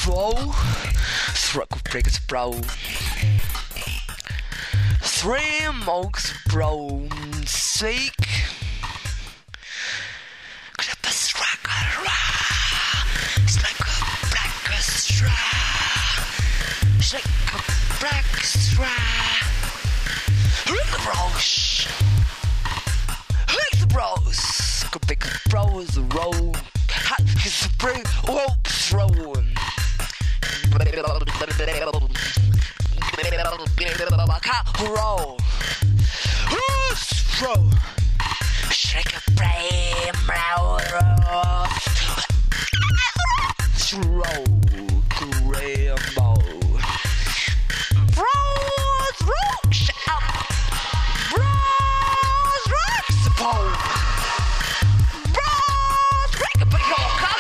throw, struggle breaks bro. 3 monks bro seek. Grab a struggle, it's like a black straw. It's like a black straw. Hit the bros. Hit the bros. Go big bros the road. His spring rope thrown. Roll. Throw. Shake a brain. Throw. Grandma. Bros, rocks up. Bros, rocks the pole. Bros, break a big rock up.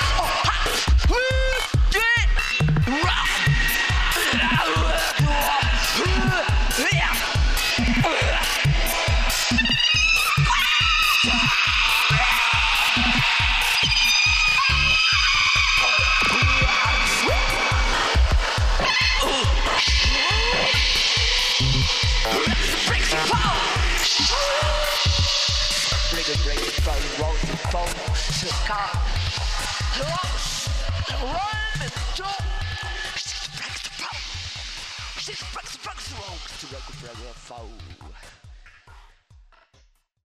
Break it, phone, roll the phone, to the car. Close, run and jump. She breaks the phone. She breaks the phone. To the phone.